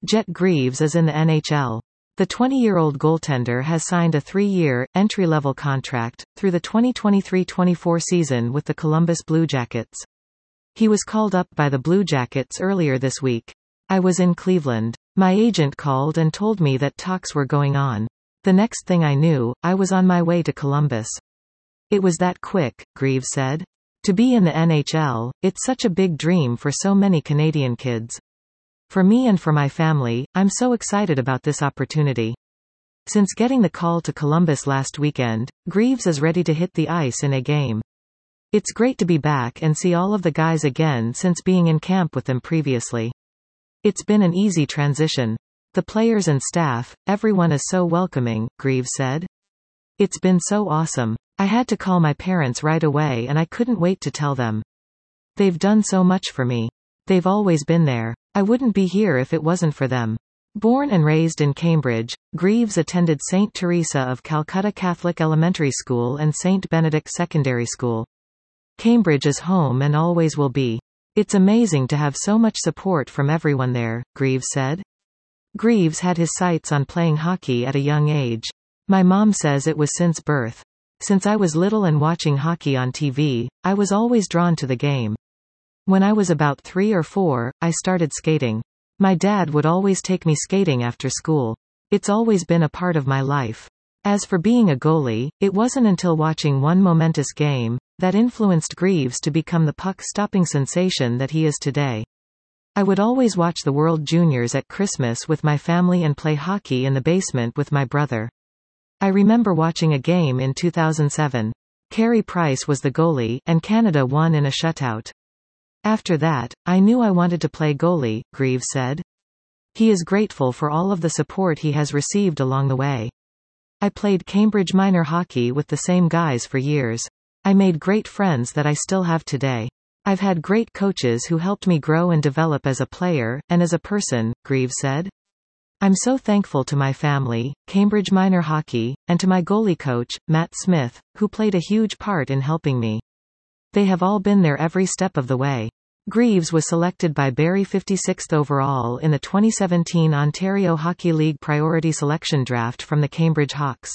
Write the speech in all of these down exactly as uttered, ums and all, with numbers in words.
Jet Greaves is in the N H L. The twenty-year-old goaltender has signed a three-year, entry-level contract, through the twenty twenty-three twenty-four season with the Columbus Blue Jackets. He was called up by the Blue Jackets earlier this week. "I was in Cleveland. My agent called and told me that talks were going on. The next thing I knew, I was on my way to Columbus. It was that quick," Greaves said. "To be in the N H L, it's such a big dream for so many Canadian kids. For me and for my family, I'm so excited about this opportunity." Since getting the call to Columbus last weekend, Greaves is ready to hit the ice in a game. "It's great to be back and see all of the guys again since being in camp with them previously. It's been an easy transition. The players and staff, everyone is so welcoming," Greaves said. "It's been so awesome. I had to call my parents right away and I couldn't wait to tell them. They've done so much for me. They've always been there. I wouldn't be here if it wasn't for them." Born and raised in Cambridge, Greaves attended Saint Teresa of Calcutta Catholic Elementary School and Saint Benedict Secondary School. "Cambridge is home and always will be. It's amazing to have so much support from everyone there," Greaves said. Greaves had his sights on playing hockey at a young age. "My mom says it was since birth. Since I was little and watching hockey on T V, I was always drawn to the game. When I was about three or four, I started skating. My dad would always take me skating after school. It's always been a part of my life. As for being a goalie, it wasn't until watching one momentous game that influenced Greaves to become the puck-stopping sensation that he is today. I would always watch the World Juniors at Christmas with my family and play hockey in the basement with my brother. I remember watching a game in two thousand seven. Carey Price was the goalie, and Canada won in a shutout. After that, I knew I wanted to play goalie," Greaves said. He is grateful for all of the support he has received along the way. "I played Cambridge minor hockey with the same guys for years. I made great friends that I still have today. I've had great coaches who helped me grow and develop as a player, and as a person," Greaves said. "I'm so thankful to my family, Cambridge minor hockey, and to my goalie coach, Matt Smith, who played a huge part in helping me. They have all been there every step of the way." Greaves was selected by Barrie fifty-sixth overall in the twenty seventeen Ontario Hockey League Priority Selection Draft from the Cambridge Hawks.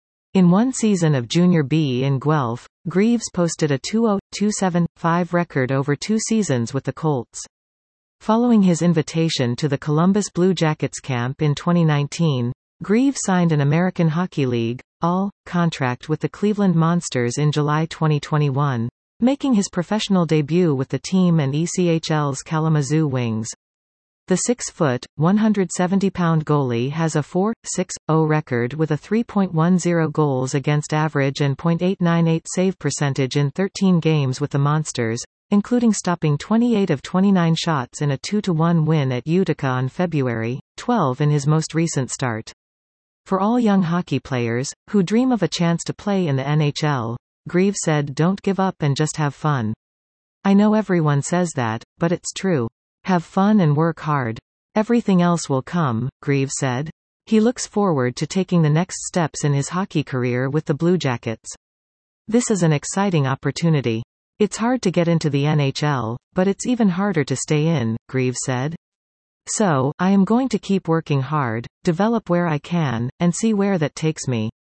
In one season of Junior B in Guelph, Greaves posted a two oh two seven five record over two seasons with the Colts. Following his invitation to the Columbus Blue Jackets camp in twenty nineteen, Greaves signed an American Hockey League All contract with the Cleveland Monsters in July twenty twenty-one. Making his professional debut with the team and E C H L's Kalamazoo Wings. The six-foot, one hundred seventy pound goalie has a four point six oh record with a three point one oh goals against average and point eight nine eight save percentage in thirteen games with the Monsters, including stopping twenty-eight of twenty-nine shots in a two to one win at Utica on February twelfth in his most recent start. For all young hockey players, who dream of a chance to play in the N H L, Greaves said, "Don't give up and just have fun. I know everyone says that, but it's true. Have fun and work hard. Everything else will come," Greaves said. He looks forward to taking the next steps in his hockey career with the Blue Jackets. "This is an exciting opportunity. It's hard to get into the N H L, but it's even harder to stay in," Greaves said. "So, I am going to keep working hard, develop where I can, and see where that takes me.